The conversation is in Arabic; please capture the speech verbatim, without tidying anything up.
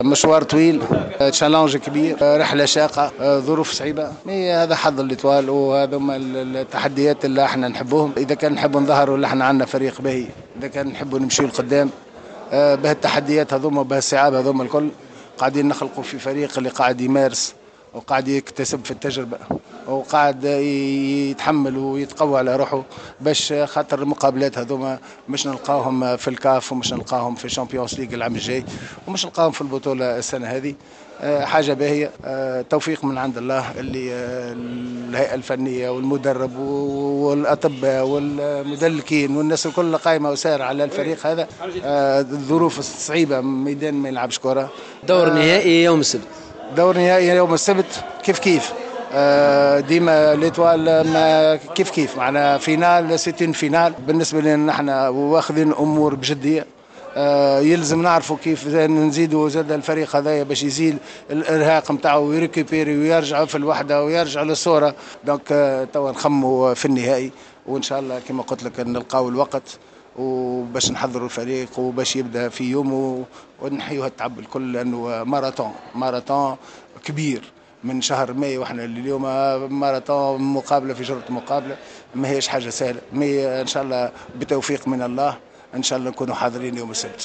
مشوار طويل، تشالنج كبير، رحلة شاقة، ظروف صعيبة، هذا حظ الإطوال وهذا هما التحديات اللي احنا نحبوهم. إذا كان نحب نظهروا اللي احنا عندنا فريق باهي، إذا كان نحبوا نمشيوا لقدام بهالتحديات هذوما وبهالصعاب هذوما الكل، قاعدين نخلقوا في فريق اللي قاعد يمارس وقاعد يكتسب في التجربة وقاعد يتحمل ويتقوى على روحه باش خاطر المقابلات هذوما مش نلقاهم في الكاف ومش نلقاهم في الشامبيونز ليج العام الجاي ومش نلقاهم في البطولة السنة هذه. حاجة باهية، توفيق من عند الله اللي الهيئة الفنية والمدرب والأطباء والمدلكين والناس الكل قائمة وسائر على الفريق هذا. الظروف الصعيبة، ميدان ما يلعبش كرة. دور نهائي يوم السبت. دور نهائي يوم السبت كيف كيف ديما ليتوال ما كيف كيف معنا فينال ستين فينال. بالنسبة لنا نحن واخذين أمور بجدية، يلزم نعرفوا كيف نزيدوا زاد الفريق هذايا باش يزيد الارهاق نتاعو ويريكوبيري ويرجع في الوحده ويرجع للصوره. دونك توا نخموا في النهائي وان شاء الله كما قلت لك نلقاو الوقت وباش نحضروا الفريق وباش يبدا في يومه ونحيوا التعب الكل، لانه ماراثون ماراثون كبير من شهر ماي واحنا اليوم ماراثون مقابله في جرة مقابله، ما هيش حاجه سهله. مي ان شاء الله بتوفيق من الله ان شاء الله نكونوا حاضرين يوم السبت.